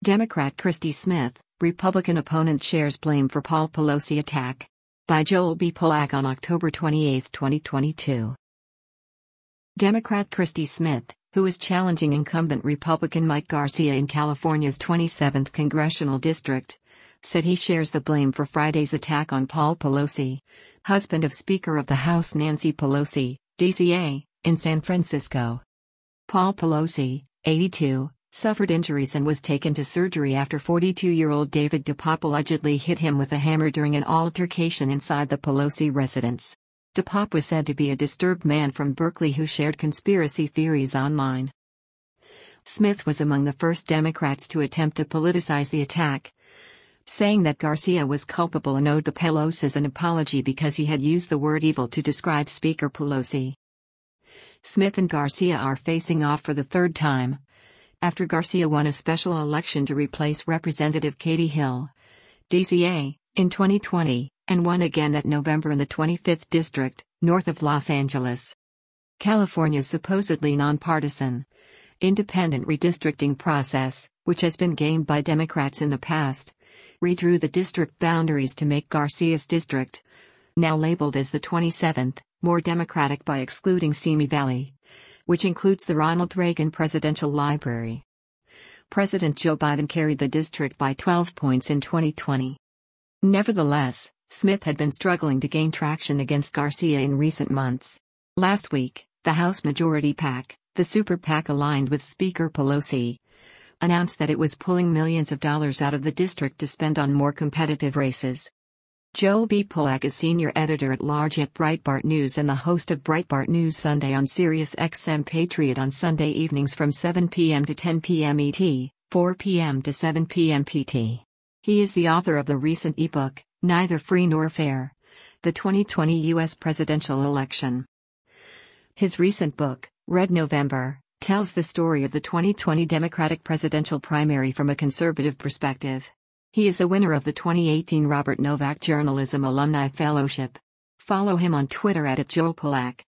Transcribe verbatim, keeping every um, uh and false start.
Democrat Christy Smith, Republican opponent shares blame for Paul Pelosi attack. By Joel B. Polak on October twenty-eighth, twenty twenty-two. Democrat Christy Smith, who is challenging incumbent Republican Mike Garcia in California's twenty-seventh congressional district, said he shares the blame for Friday's attack on Paul Pelosi, husband of Speaker of the House Nancy Pelosi, D C A, in San Francisco. Paul Pelosi, eighty-two, suffered injuries and was taken to surgery after forty-two-year-old David DePape allegedly hit him with a hammer during an altercation inside the Pelosi residence. DePape was said to be a disturbed man from Berkeley who shared conspiracy theories online. Smith was among the first Democrats to attempt to politicize the attack, saying that Garcia was culpable and owed the Pelosis an apology because he had used the word evil to describe Speaker Pelosi. Smith and Garcia are facing off for the third time, after Garcia won a special election to replace Representative Katie Hill, D C A, in twenty twenty, and won again that November in the twenty-fifth District, north of Los Angeles. California's supposedly nonpartisan, independent redistricting process, which has been gamed by Democrats in the past, redrew the district boundaries to make Garcia's district, now labeled as the twenty-seventh, more Democratic by excluding Simi Valley, which includes the Ronald Reagan Presidential Library. President Joe Biden carried the district by twelve points in twenty twenty. Nevertheless, Smith had been struggling to gain traction against Garcia in recent months. Last week, the House Majority PAC, the super PAC aligned with Speaker Pelosi, announced that it was pulling millions of dollars out of the district to spend on more competitive races. Joel B. Polak is senior editor-at-large at Breitbart News and the host of Breitbart News Sunday on Sirius X M Patriot on Sunday evenings from seven p m to ten p m E T, four p m to seven p m P T. He is the author of the recent ebook, Neither Free Nor Fair: The twenty twenty U S Presidential Election. His recent book, Red November, tells the story of the twenty twenty Democratic presidential primary from a conservative perspective. He is a winner of the twenty eighteen Robert Novak Journalism Alumni Fellowship. Follow him on Twitter at Joel Polak.